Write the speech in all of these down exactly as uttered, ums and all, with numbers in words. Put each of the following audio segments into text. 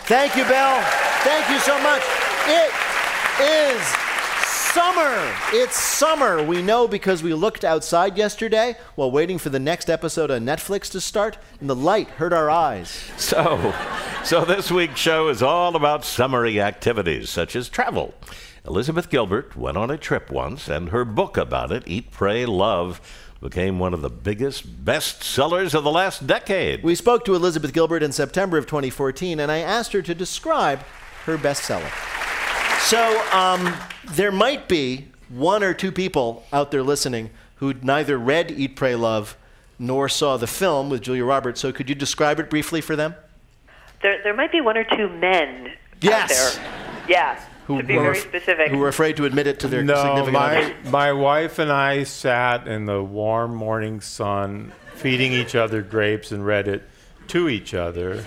Thank you, Belle. Thank you so much. It is summer. It's summer. We know because we looked outside yesterday while waiting for the next episode of Netflix to start, and the light hurt our eyes. So, so this week's show is all about summery activities such as travel. Elizabeth Gilbert went on a trip once, and her book about it, Eat, Pray, Love, became one of the biggest bestsellers of the last decade. We spoke to Elizabeth Gilbert in September of twenty fourteen, and I asked her to describe her bestseller. So um, there might be one or two people out there listening who neither read Eat, Pray, Love nor saw the film with Julia Roberts. So could you describe it briefly for them? There, there might be one or two men yes. out there. Yeah. Who to be were, very specific. Who were afraid to admit it to their no, significant my, others. my wife and I sat in the warm morning sun, feeding each other grapes and read it to each other.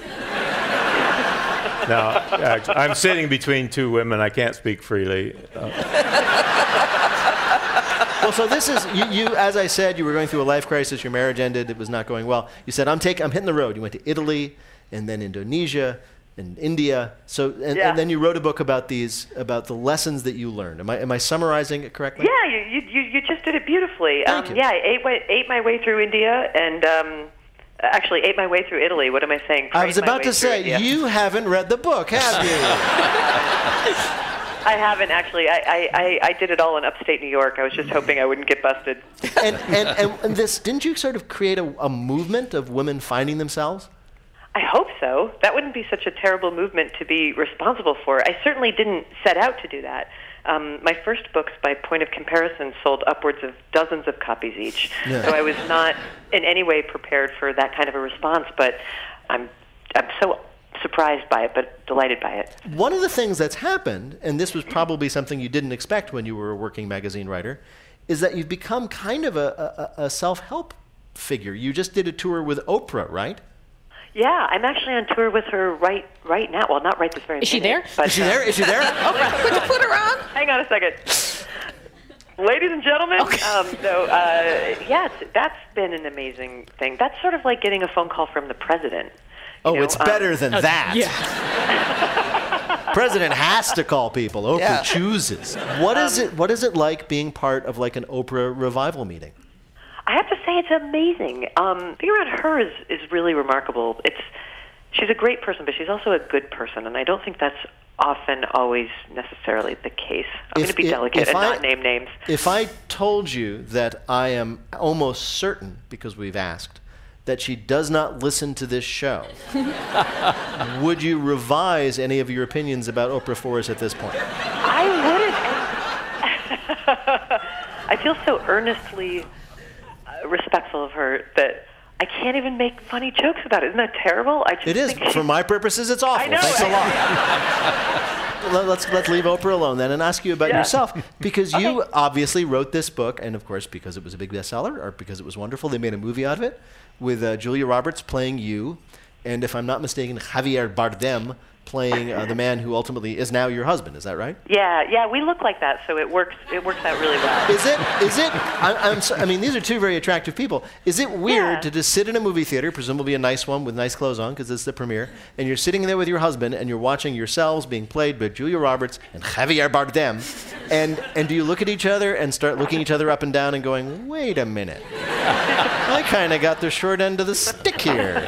Now, actually, I'm sitting between two women. I can't speak freely. Uh, Well, so this is, you, you, as I said, you were going through a life crisis. Your marriage ended. It was not going well. You said, I'm, take, I'm hitting the road. You went to Italy and then Indonesia and India. So, and, yeah. and then you wrote a book about these, about the lessons that you learned. Am I, am I summarizing it correctly? Yeah, you, you, you just did it beautifully. Thank um, you. Yeah, I ate my, ate my way through India and um, actually ate my way through Italy. What am I saying? I was Trained my about way to through say, India. you haven't read the book, have you? I haven't actually. I, I, I, I did it all in upstate New York. I was just hoping I wouldn't get busted. and, and, and, and this, didn't you sort of create a, a movement of women finding themselves? I hope so. That wouldn't be such a terrible movement to be responsible for. I certainly didn't set out to do that. Um, my first books, by point of comparison, sold upwards of dozens of copies each. Yeah. So I was not in any way prepared for that kind of a response, but I'm, I'm so surprised by it, but delighted by it. One of the things that's happened, and this was probably something you didn't expect when you were a working magazine writer, is that you've become kind of a, a, a self-help figure. You just did a tour with Oprah, right? Yeah, I'm actually on tour with her right right now. Well, not right this very minute. Is she there? But, Is she uh, there? Is she there? Oprah, would you put her on? Hang on a second. Ladies and gentlemen, Okay. um, so, uh, yeah, it's, that's been an amazing thing. That's sort of like getting a phone call from the president. Oh, You know, it's um, better than that. Yeah. President has to call people. Oprah Yeah. chooses. What is it? What is it like being part of like an Oprah revival meeting? I have to say it's amazing. Um, being around her is, is really remarkable. It's she's a great person, but she's also a good person, and I don't think that's often always necessarily the case. I'm If- going to be if- delicate if and I- not name names. If I told you that I am almost certain, because we've asked, that she does not listen to this show, would you revise any of your opinions about Oprah for us at this point? I wouldn't. I feel so earnestly uh, respectful of her that I can't even make funny jokes about it. Isn't that terrible? I just It is. think she- For my purposes, it's awful. I know. Thanks a lot. Let- let's let's leave Oprah alone then and ask you about Yeah. yourself, because you Okay. obviously wrote this book, and of course because it was a big bestseller or because it was wonderful, they made a movie out of it with uh, Julia Roberts playing you, and if I'm not mistaken, Javier Bardem playing uh, the man who ultimately is now your husband. Is that right? Yeah, yeah, we look like that, so it works. It works out really well. Is it? Is it? I, I'm. So, I mean, these are two very attractive people. Is it weird Yeah. to just sit in a movie theater, presumably a nice one with nice clothes on, because it's the premiere, and you're sitting there with your husband, and you're watching yourselves being played by Julia Roberts and Javier Bardem, and and do you look at each other and start looking each other up and down and going, wait a minute, I kind of got the short end of the stick here.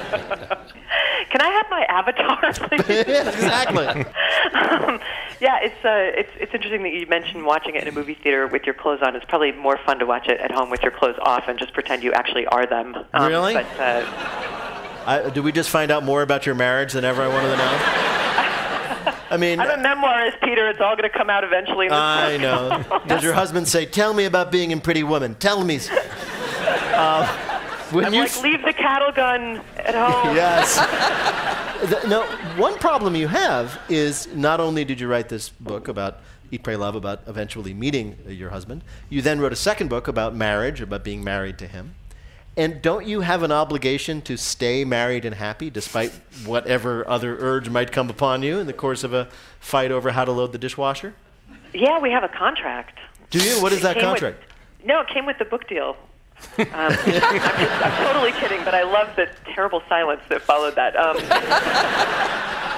Can I have my avatar, please? Yes, exactly. um, yeah, it's uh, it's it's interesting that you mentioned watching it in a movie theater with your clothes on. It's probably more fun to watch it at home with your clothes off and just pretend you actually are them. Um, Really? But uh, I, do we just find out more about your marriage than ever I wanted to know? I mean, I'm a memoirist, Peter. It's all going to come out eventually. In this I book. know. Does your husband say, "Tell me about being in Pretty Woman"? Tell me. Uh, when I'm you like, leave the cattle gun at home. yes. The, no, one problem you have is not only did you write this book about Eat, Pray, Love, about eventually meeting uh, your husband, you then wrote a second book about marriage, about being married to him. And don't you have an obligation to stay married and happy despite whatever other urge might come upon you in the course of a fight over how to load the dishwasher? Yeah, we have a contract. Do you? What is It that came with- contract? No, it came with the book deal. Um, I'm, just, I'm totally kidding, but I love the terrible silence that followed that. Um,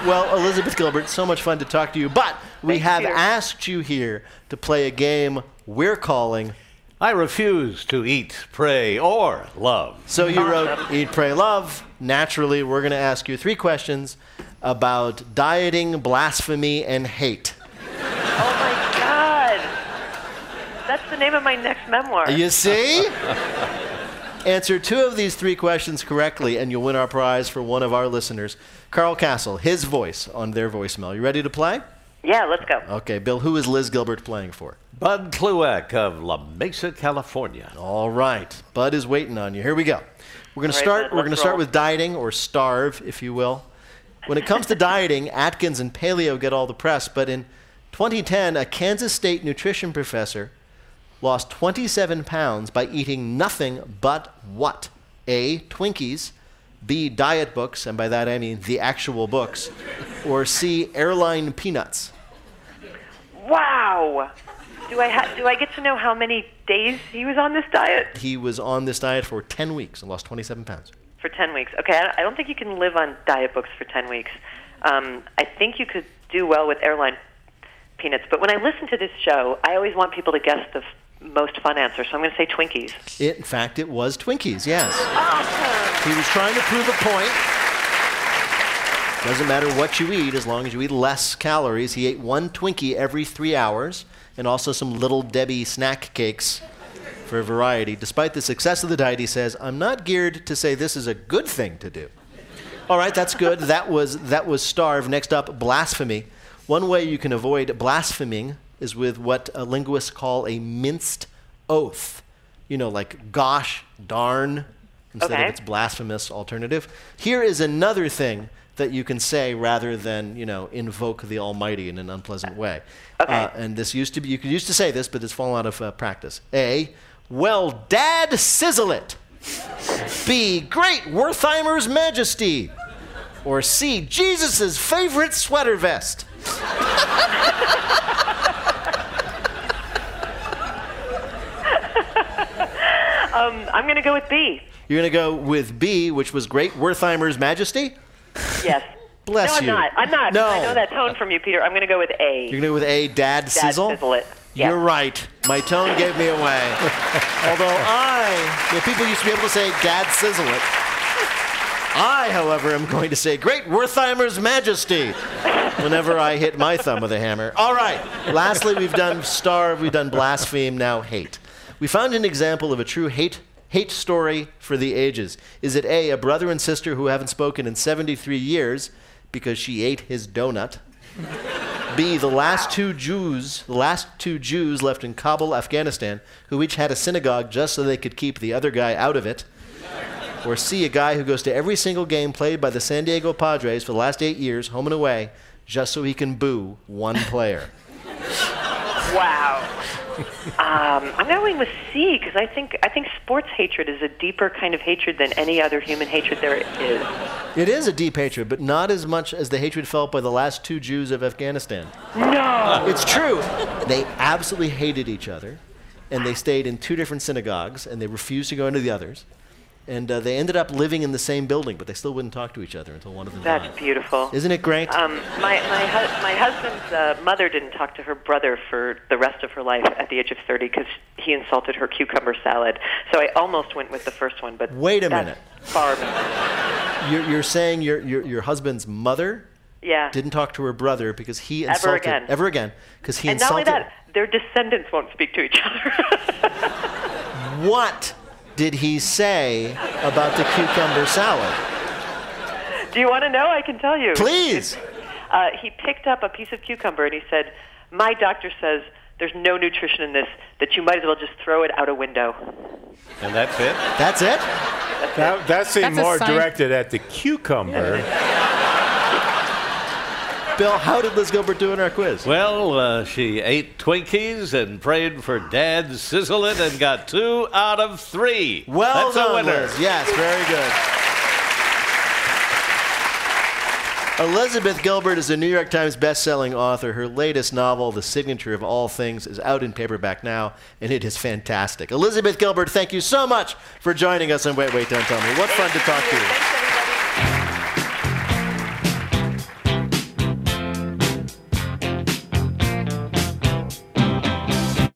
Well, Elizabeth Gilbert, so much fun to talk to you. But we Thanks, have Peter. asked you here to play a game we're calling. I refuse to eat, pray, or love. So you wrote Eat, Pray, Love. Naturally, we're going to ask you three questions about dieting, blasphemy, and hate. Oh my God. That's the name of my next memoir. You see? Answer two of these three questions correctly, and you'll win our prize for one of our listeners. Carl Castle, his voice on their voicemail. You ready to play? Yeah, let's go. Okay, Bill, who is Liz Gilbert playing for? Bud Kluek of La Mesa, California. All right. Bud is waiting on you. Here we go. We're going to All right, start Bud, we're going to let's start roll. with dieting, or starve, if you will. When it comes to dieting, Atkins and paleo get all the press, but in twenty ten, a Kansas State nutrition professor lost twenty-seven pounds by eating nothing but what? A, Twinkies, B, diet books, and by that I mean the actual books, or C, airline peanuts. Wow. Do I ha- do I get to know how many days he was on this diet? He was on this diet for ten weeks and lost twenty-seven pounds. For ten weeks. Okay, I I don't think you can live on diet books for ten weeks. Um, I think you could do well with airline peanuts. But when I listen to this show, I always want people to guess the f- most fun answer. So I'm going to say Twinkies. It, in fact, it was Twinkies, yes. Awesome. He was trying to prove a point. Doesn't matter what you eat as long as you eat less calories. He ate one Twinkie every three hours and also some Little Debbie snack cakes for a variety. Despite the success of the diet, he says, I'm not geared to say this is a good thing to do. All right, that's good. That was, that was starve. Next up, blasphemy. One way you can avoid blaspheming is with what uh, linguists call a minced oath. You know, like gosh, darn, instead Okay. of its blasphemous alternative. Here is another thing that you can say rather than, you know, invoke the Almighty in an unpleasant way. Okay. Uh, and this used to be, you could used to say this, but it's fallen out of uh, practice. A, well, Dad, sizzle it. B, great Wertheimer's Majesty. Or C, Jesus' favorite sweater vest. Um, I'm going to go with B. You're going to go with B, which was great Wertheimer's Majesty? Yes. Bless no, I'm you. not. I'm not. No. I know that tone from you, Peter. I'm going to go with A. You're going to go with A, Dad, Dad, sizzle? sizzle it. Yes. You're right. My tone gave me away. Although I, you know, people used to be able to say, Dad, sizzle it. I, however, am going to say, great Wertheimer's Majesty, whenever I hit my thumb with a hammer. All right. Lastly, we've done starve, we've done blaspheme, now hate. We found an example of a true hate hate story for the ages. Is it A, a brother and sister who haven't spoken in seventy-three years because she ate his donut? B, the last two Jews, the last two Jews left in Kabul, Afghanistan, who each had a synagogue just so they could keep the other guy out of it. Or C, a guy who goes to every single game played by the San Diego Padres for the last eight years, home and away, just so he can boo one player. Wow. um, I'm going with C because I think I think sports hatred is a deeper kind of hatred than any other human hatred there is. It is a deep hatred, but not as much as the hatred felt by the last two Jews of Afghanistan. No. It's true. They absolutely hated each other, and they stayed in two different synagogues, and they refused to go into the others. And uh, they ended up living in the same building, but they still wouldn't talk to each other until one of them That's died. beautiful. Isn't it great? Um, my my, hu- my husband's uh, mother didn't talk to her brother for the rest of her life at the age of thirty because he insulted her cucumber salad. So I almost went with the first one, but Wait a that's minute. Far better. You're, you're saying your, your your husband's mother Yeah. didn't talk to her brother because he Ever insulted again. ever again because he and not only insulted. that, their descendants won't speak to each other. What did he say about the cucumber salad? Do you want to know? I can tell you. Please. Uh, he picked up a piece of cucumber and he said, "My doctor says there's no nutrition in this, that you might as well just throw it out a window." And that's it? That's it? That, that seemed That's a more sign- directed at the cucumber. Bill, how did Liz Gilbert do in our quiz? Well, uh, she ate Twinkies and prayed for Dad sizzle it and got two out of three. Well That's done, a winner. Liz. Yes, very good. Elizabeth Gilbert is a New York Times best-selling author. Her latest novel, The Signature of All Things, is out in paperback now, and it is fantastic. Elizabeth Gilbert, thank you so much for joining us on Wait, Wait, Don't Tell Me. What fun to talk to you. Thanks,